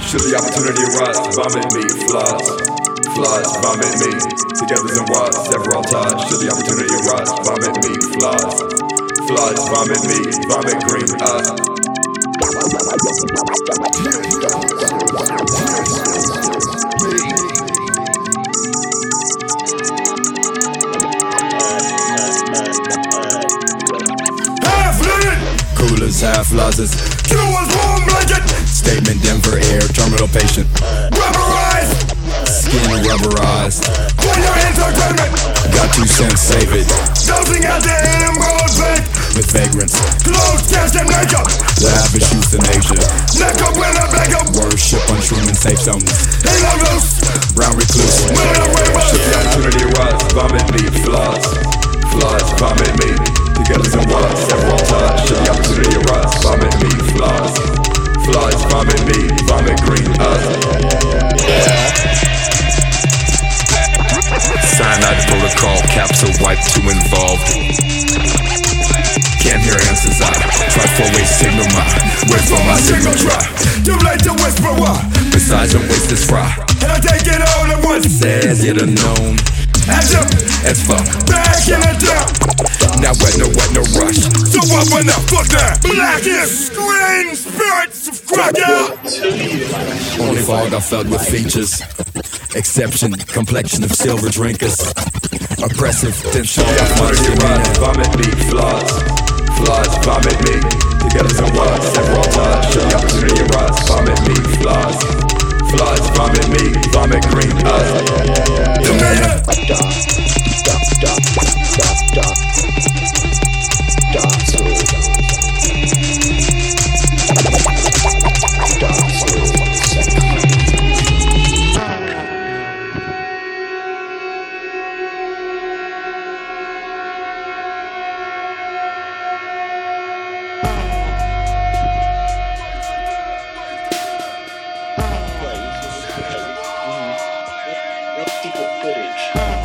Should the opportunity arise, vomit me, flies, vomit me. Together's and wise, several times. Should the opportunity arise, vomit me, flies, vomit me, vomit green eyes. Coolers, half losses. Q1's warm blanket. Statement Denver air, terminal patient. Rubberized. Skin rubberized. When your entertainment. Got 2 cents, save it. Dosing at the AM gold bank. With vagrants. Clothes, cash, and makeup. Lavish euthanasia. Neck up when I back up. Worship on Truman safe zones. Ain't no loose. Brown recluse. When I wave up. Should the opportunity arise, vomit me, flies, vomit me. Together's and wise, several times. Should the opportunity arise, vomit me, flies, vomit me, vomit green eyes. Cyanide protocol, capsule wipe 2 involved. Can't hear answers, I try 4-way signal wait for my signal try. Too late to whisper why. Besides, don't waste this fry. And I take it all at once. Says you're the known. As fuck. Back in the dump. Now wet, no rush. So what when the fuck that? Blackest green spirits of crocodile. Only fog I felt with features. Exception, complexion of silver drinkers. Oppressive, tension of mercy. Vomit me, flies, vomit me. Together's and wise, several times. Should the opportunity arise, vomit me, flies, vomit me, vomit green eyes. Secret footage.